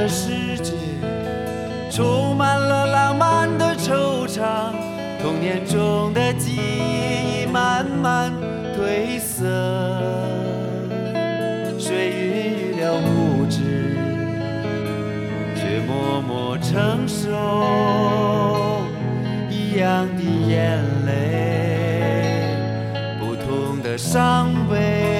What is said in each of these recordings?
的世界充满了浪漫的惆怅，童年中的记忆慢慢褪色，水孕育了无知，却默默承受一样的眼泪，不同的伤悲。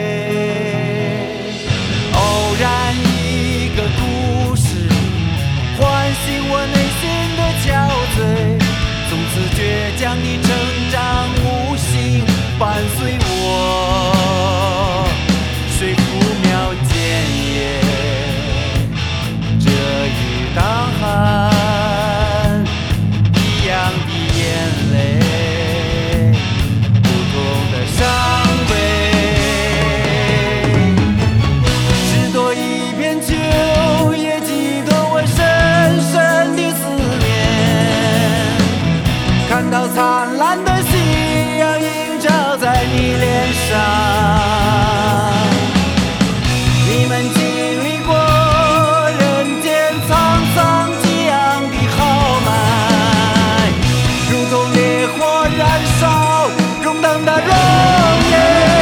偶然一个故事唤醒我内心的憔悴，从此倔强的成长无形伴随我，水浮苗间野，这一当寒一样的眼泪，不同的伤悲。只多一片秋，也寄托我深深的思念。看到灿烂的夕阳映照在你脸上，你们经历过人间沧桑激昂的豪迈，如同烈火燃烧荣登的荣耀。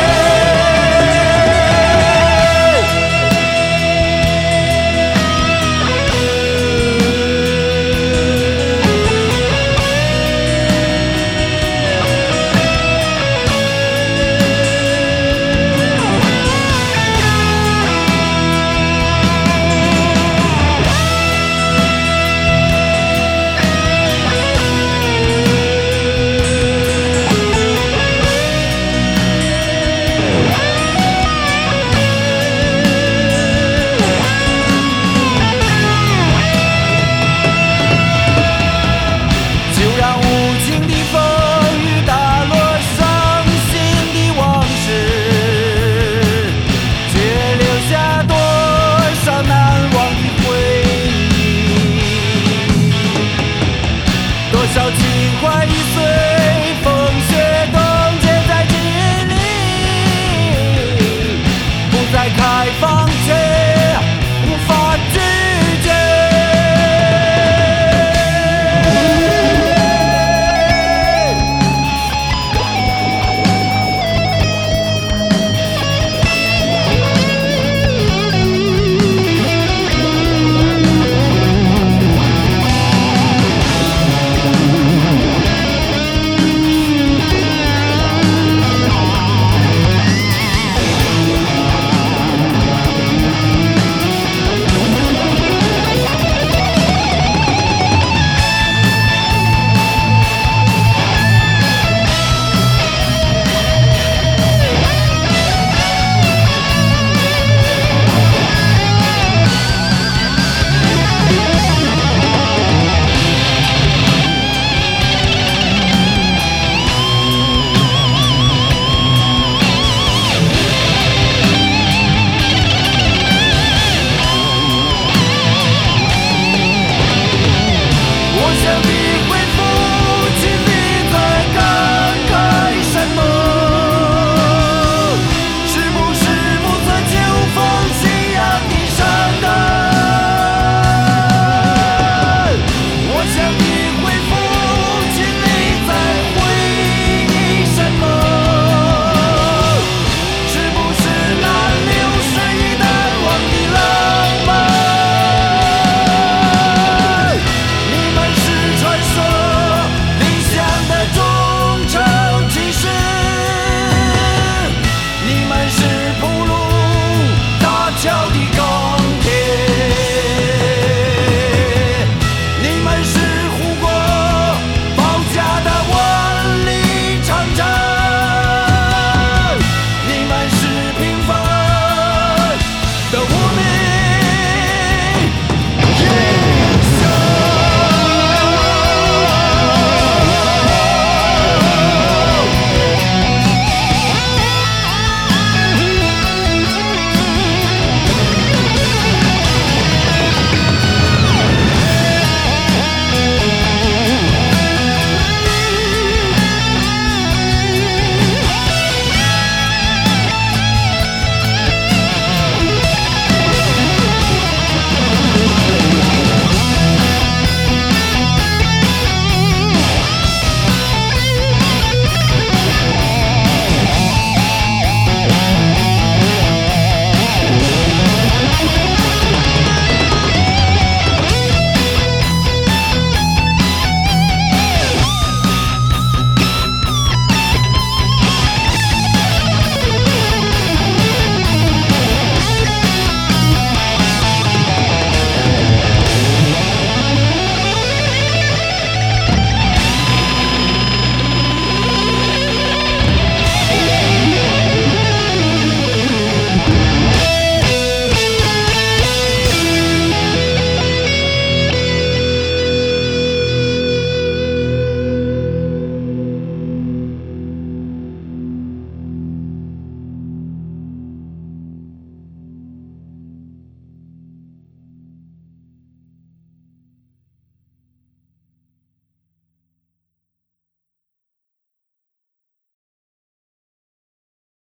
多少情怀已碎。